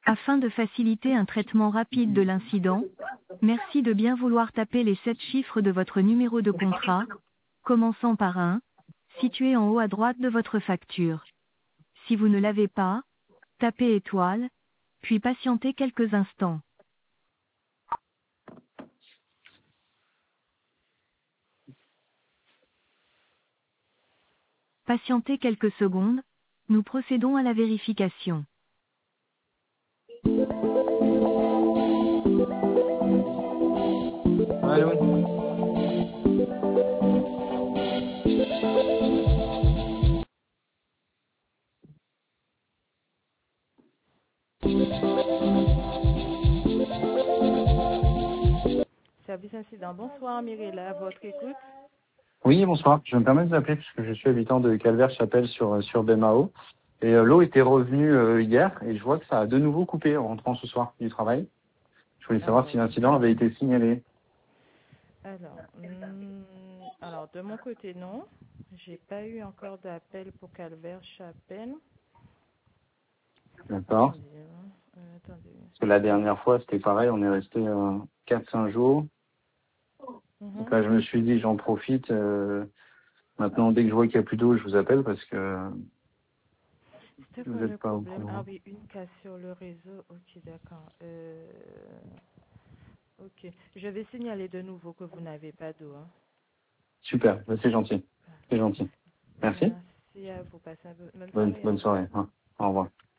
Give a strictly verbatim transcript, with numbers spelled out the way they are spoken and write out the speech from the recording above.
Afin de faciliter un traitement rapide de l'incident, merci de bien vouloir taper les sept chiffres de votre numéro de contrat, commençant par un, situé en haut à droite de votre facture. Si vous ne l'avez pas, tapez étoile, puis patientez quelques instants. Patientez quelques secondes, nous procédons à la vérification. Ouais, oui. Service incident. Bonsoir Mirella, à votre écoute. Oui, bonsoir. Je me permets de vous appeler puisque je suis habitant de Calvaire-Chapelle sur, sur Bémao. Et euh, l'eau était revenue euh, hier et je vois que ça a de nouveau coupé en rentrant ce soir du travail. Je voulais savoir Alors, si l'incident avait été signalé. alors, hum, alors de mon côté, non. J'ai pas eu encore d'appel pour Calvaire-Chapelle. D'accord. Attendez, hein, euh, attendez. Parce que la dernière fois, c'était pareil, on est resté euh, quatre cinq jours. Donc Mhm. là, je me suis dit, j'en profite. euh, maintenant, dès que je vois qu'il n'y a plus d'eau, je vous appelle parce que C'était vous quoi le n'êtes pas au problème? Ah courant. oui, une casse sur le réseau. Ok, d'accord. Euh, ok. Je vais signaler de nouveau que vous n'avez pas d'eau, hein. Super, bah, c'est gentil. C'est gentil. Merci. Merci à vous. Passez une bonne Bonne, soirée. Au bonne revoir. soirée. Hein. Au revoir.